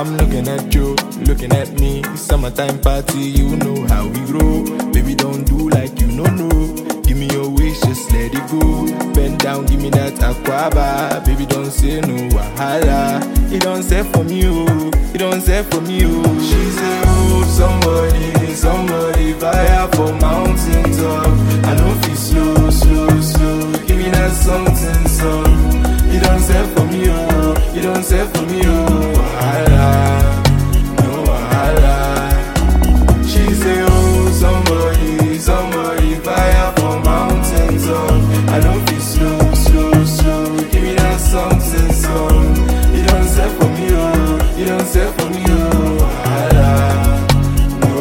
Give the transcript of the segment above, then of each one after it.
I'm looking at you, looking at me. Summertime party, you know how we grow. Baby, don't do like you no know. Give me your wish, just let it go. Bend down, give me that aquaba. Baby, don't say no wahala. It don't say for me, oh. It don't say for me, oh. She say, oh, somebody fire for mountain top. I know feel slow, slow, slow. Give me that something, some. It don't say for me, oh. It don't say for me, oh. Wahala, no wahala. She say, oh, somebody fire for mountain top. I know feel slow, slow, slow. Give me that something, some. It don't say for me, oh. It don't say for me, oh. Wahala, no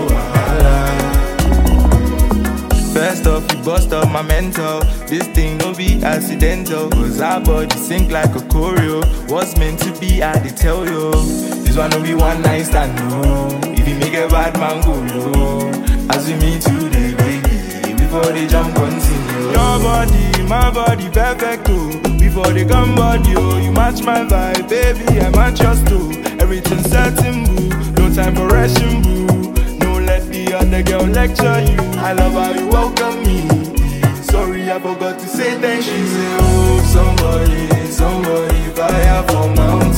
wahala. First off, you bust up my mental. This thing no be accidental. Cause our body sink like a choreo. What's meant to be, I did tell you. This one no be one night stand, no. If you make a bad man go low. As we meet today, baby, before they jump continue. Your body, my body, perfect, oh. Before they come body, oh. You match my vibe, baby, I match yours too. Everything certain, boo. No time for rushing, boo. No let the other girl lecture you. I love how you welcome me. Sorry, I forgot to say thank you. She say, oh, somebody fire for mountain.